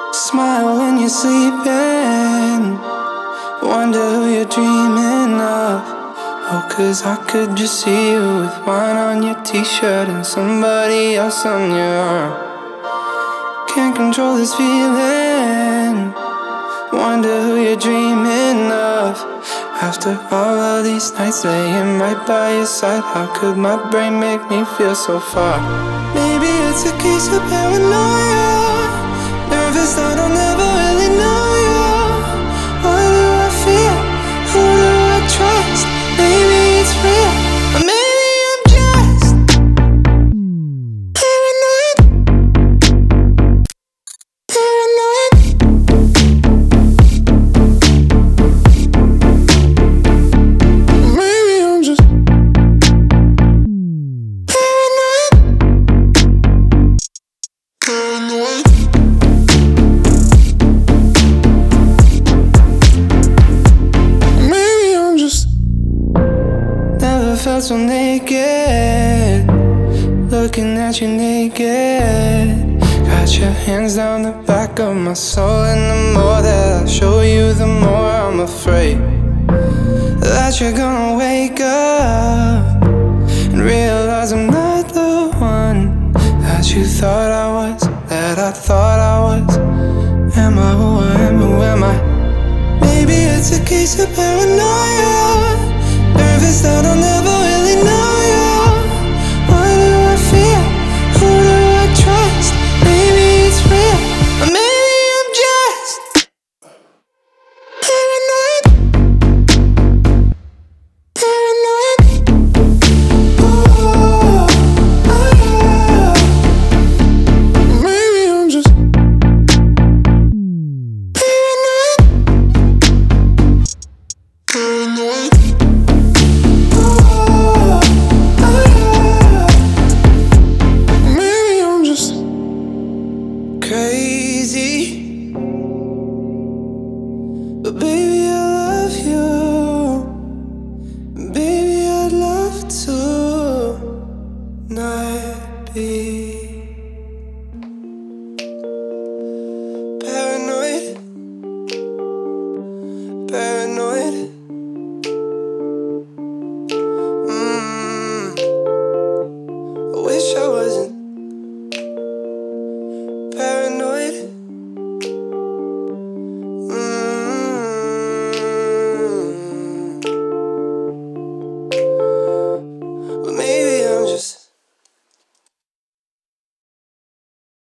Smile when you're sleeping. Wonder who you're dreaming of. Oh, 'cause I could just see you with wine on your t-shirt and somebody else on your arm. Can't control this feeling. Wonder who you're dreaming of. After all of these nights laying right by your side, how could my brain make me feel so far? Maybe it's a case of paranoia. Nervous that I'll never really know you. What do I feel? Who do I trust? Maybe it's real, or maybe I'm just paranoid. Paranoid. Maybe I'm just paranoid. Paranoid. Felt so naked, looking at you naked. Got your hands down the back of my soul, and the more that I show you, the more I'm afraid that you're gonna wake up and realize I'm not the one that you thought I was, that I thought I was. Am I who I am? Who am I? Maybe it's a case of